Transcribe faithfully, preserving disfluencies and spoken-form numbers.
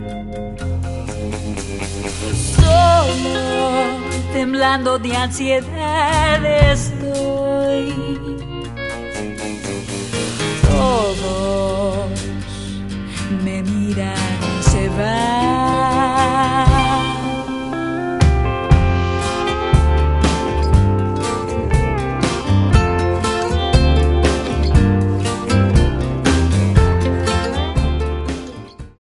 Solo, temblando de ansiedad estoy. Todos me miran y se van.